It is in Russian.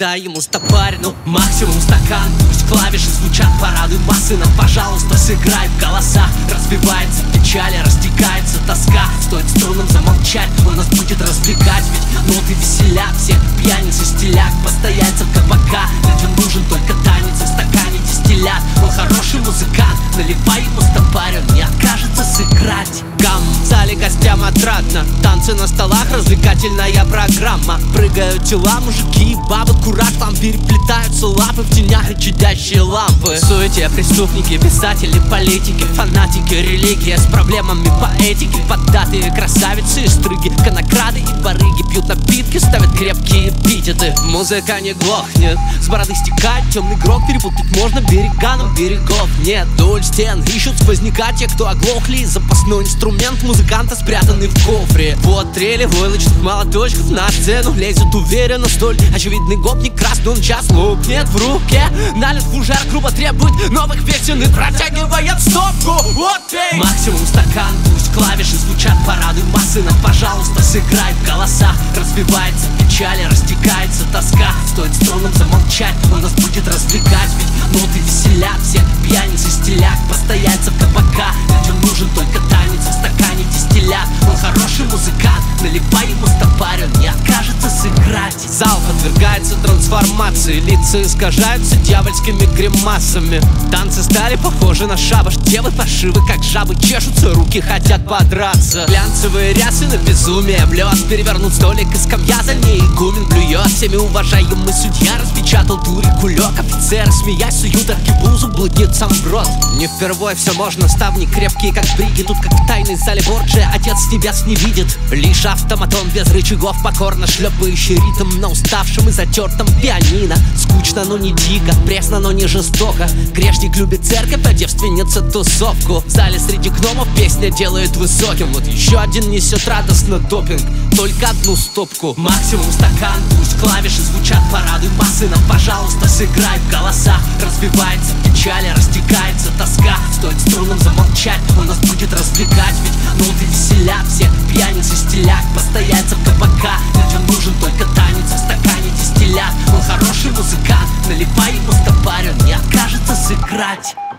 дай ему стопарину. Максимум стакан, пусть клавиши звучат, порадуй массы нам, пожалуйста, сыграй в голоса. Разбивается печаль, растекается тоска, стоит струнам замолчать, он нас будет развлекать. Ведь ноты веселят всех пьяниц и стиляк, постояльцев кабака. Людям нужен только танец, в стакане дистиллят. Он хороший музыкант, наливай ему стопарин, не откажется сыграть. Гам, в зале гостям отрадно, танцы на столах, развлекательная программа. Прыгают тела, мужики и бабы, кураж, там переплетаются лапы, в тенях и чадящие лампы. В суете преступники, писатели, политики, фанатики, религия с проблемами по этике. Поддатые красавицы и стриги, конокрады и барыги пьют напитки, ставят крепкие эпитеты. Музыка не глохнет, с бороды стекает темный грок, перепутать можно берега, но берегов нет. Вдоль стен ищут сквозняка те, кто оглохли. Запасной инструмент музыканта, спрятанный в кофре. Вот трели войлочных молоточков на сцену лезет уверенно, столь очевидный гопник красный, он час лопнет в руке. Налит фужер, грубо требует новых песен и протягивает стопку. Вот эй! Максимум стакан, пусть клавиши звучат, порадуй массы нам, пожалуйста, сыграй в голоса. Разбивается печаль, растекается тоска, стоит струнам замолчать, он нас будет развлекать. Ведь ноты веселят всех пьяниц и стиляк, постояльцев кабака. Людям нужен только танец, в стакане дистиллят. Он хороший музыкант, наливай ему стопарин, не откажется сыграть. Зал подвергается трансформации, лица искажаются дьявольскими гримасами. Танцы стали похожи на шабаш, девы паршивы, как жабы, чешутся, руки хотят подраться. Глянцевые рясы на безумие, блёс, перевернут столик и скамья, за ней игумен блюет. Всеми уважаемый судья распечатал дури кулек, офицеры, смеясь, суют аркебузу блудницам в рот. Не впервой все можно, ставни крепкие, как бриги, тут как в тайной зале Борджия, отец с небес не видит. Лишь автоматон без рычагов, покорно шлепающий ритм на уставшем и затертом пианино. Скучно, но не дико, пресно, но не жестоко. Грешник любит церковь, а девственница тусовку. В зале среди гномов песня делает высоким. Вот еще один несет радостно допинг, только одну стопку. Максимум стакан, пусть клавиши звучат, порадуй массы нам, пожалуйста, сыграй в голоса. Разбивается печаль, растекается тоска, стоит струнам замолчать, он нас будет развлекать. Ведь ноты веселят всех пьяниц и стиляк, постояльцев кабака. Людям нужен только танец, в стакане дистиллят. Он хороший музыкант, наливай ему стопарин, не откажется сыграть.